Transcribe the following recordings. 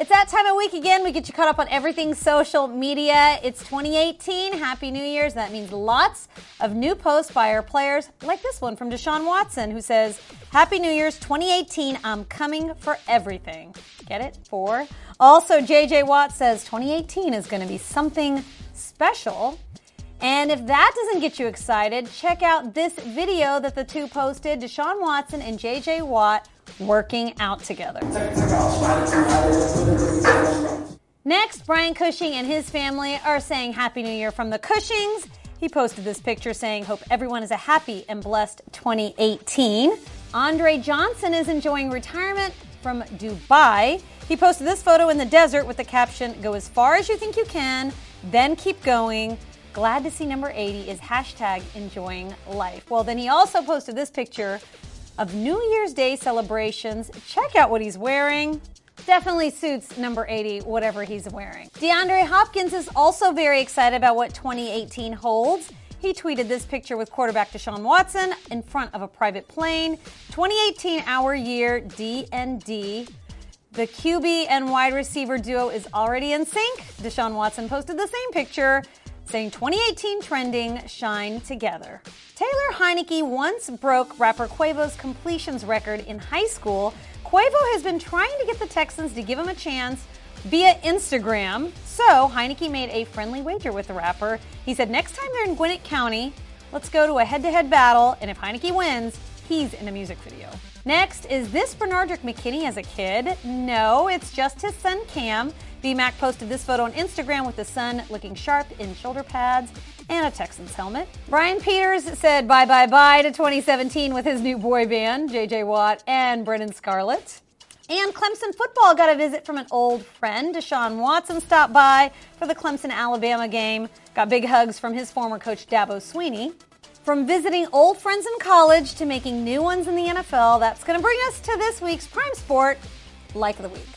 that time of week again. We get you caught up on everything social media. It's 2018. Happy New Year's. That means lots of new posts by our players, like this one from Deshaun Watson, who says, Happy New Year's 2018. I'm coming for everything. Get it? For. Also, JJ Watt says 2018 is going to be something special. And if that doesn't get you excited, check out this video that the two posted, Deshaun Watson and JJ Watt working out together. Next, Brian Cushing and his family are saying Happy New Year from the Cushings. He posted this picture saying, hope everyone has a happy and blessed 2018. Andre Johnson is enjoying retirement from Dubai. He posted this photo in the desert with the caption, go as far as you think you can, then keep going. Glad to see number 80 is hashtag enjoying life. Well, then he also posted this picture of New Year's Day celebrations. Check out what he's wearing. Definitely suits number 80, whatever he's wearing. DeAndre Hopkins is also very excited about what 2018 holds. He tweeted this picture with quarterback Deshaun Watson in front of a private plane. 2018, our year, D&D. The QB and wide receiver duo is already in sync. Deshaun Watson posted the same picture, saying 2018 trending, shine together. Taylor Heineke once broke rapper Quavo's completions record in high school. Quavo has been trying to get the Texans to give him a chance via Instagram. So Heineke made a friendly wager with the rapper. He said next time they're in Gwinnett County, let's go to a head-to-head battle, and if Heineke wins, he's in a music video. Next, is this Bernardrick McKinney as a kid? No, it's just his son Cam. BMAC posted this photo on Instagram with the son looking sharp in shoulder pads and a Texans helmet. Brian Peters said bye-bye-bye to 2017 with his new boy band, JJ Watt and Brennan Scarlett. And Clemson football got a visit from an old friend. Deshaun Watson stopped by for the Clemson-Alabama game. Got big hugs from his former coach, Dabo Swinney. From visiting old friends in college to making new ones in the NFL, that's going to bring us to this week's Prime Sport Like of the Week.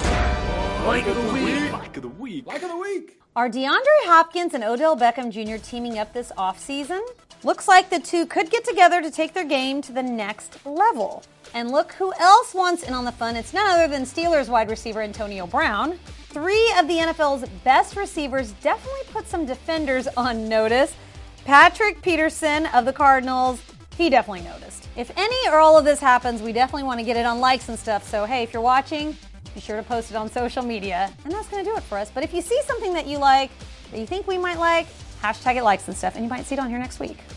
Like of the week. Like of the week. Like of the week. Are DeAndre Hopkins and Odell Beckham Jr. teaming up this offseason? Looks like the two could get together to take their game to the next level. And look who else wants in on the fun. It's none other than Steelers wide receiver Antonio Brown. 3 of the NFL's best receivers definitely put some defenders on notice. Patrick Peterson of the Cardinals, he definitely noticed. If any or all of this happens, we definitely want to get it on likes and stuff. So, hey, if you're watching, be sure to post it on social media. And that's going to do it for us. But if you see something that you like, that you think we might like, hashtag it likes and stuff, and you might see it on here next week.